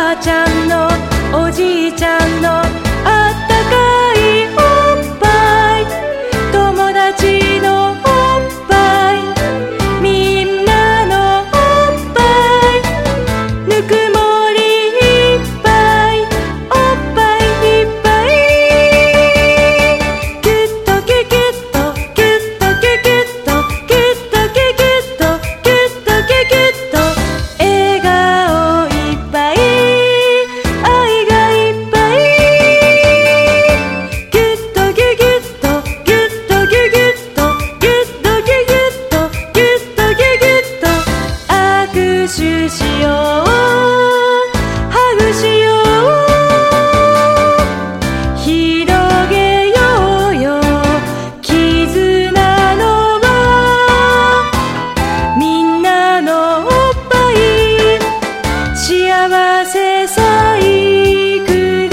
ばあちゃんのおじいちゃんのあったかいおっぱい、友達のおっぱい、みんなのおっぱい、ぬくもりいっぱい、おっぱいいっぱい、ギュッとギュギュッとギュッとギュギュッとギュッとギュギュッとギュッとギュギュッと、笑顔いっぱい、愛がいっぱい、ギュッとギュギュッとギュッとギュギュッとギュッとギュギュッとギュッとギュギュッと、握手しよう、ハグしよう、広げようよ絆の輪、みんなのおっぱい、幸せサイクル。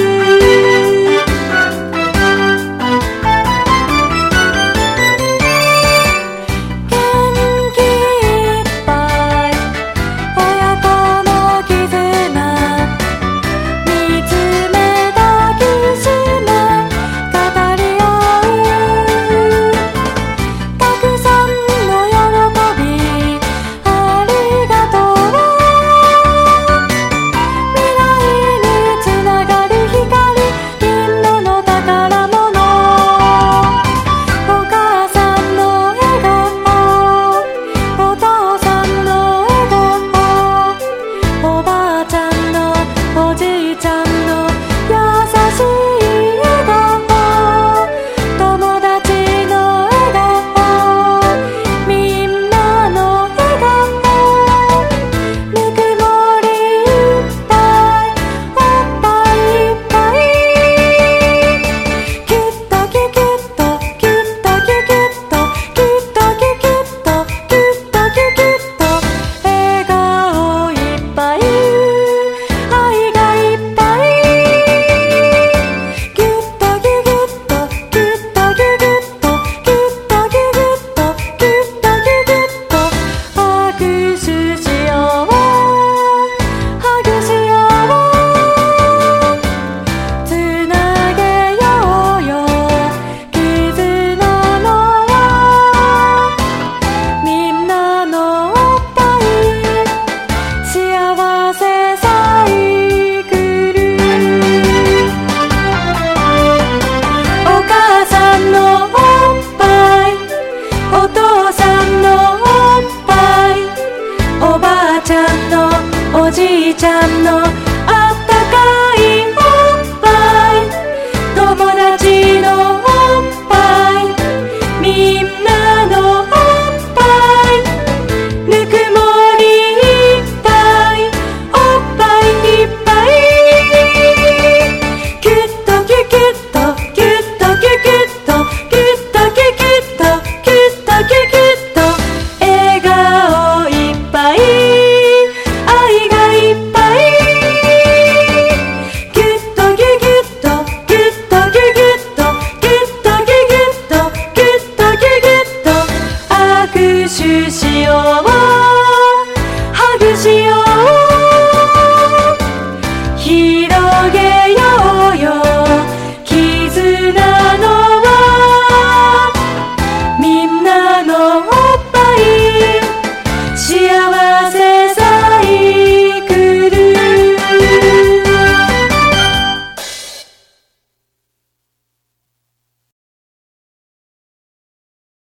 元気いっぱい親子の絆、見つめ抱きしめ語り合う、たくさんの喜びありがとう、未来につながる光、みんなの宝物、お母さんの笑顔、お父さんの笑顔、おばあちゃんのおじいちゃんの優しい笑顔、友達の笑顔、みんなの笑顔、ぬくもりいっぱい、おっぱいいっぱい、ギュッとギュギュッとギュッとギュギュッとギュッとギュギュッとギュッとギュギュッと、笑顔いっぱい、愛がいっぱい、ギュッとギュギュッとギュッとギュギュッとギュッとギュギュッとギュッとギュギュッと、握手しよう、ハグしよう、つなげようよ絆の輪、みんなのおっぱい、幸せサイクル。お母さんのおっぱい、お父さんのおっぱい、おばあちゃんのおじいちゃんの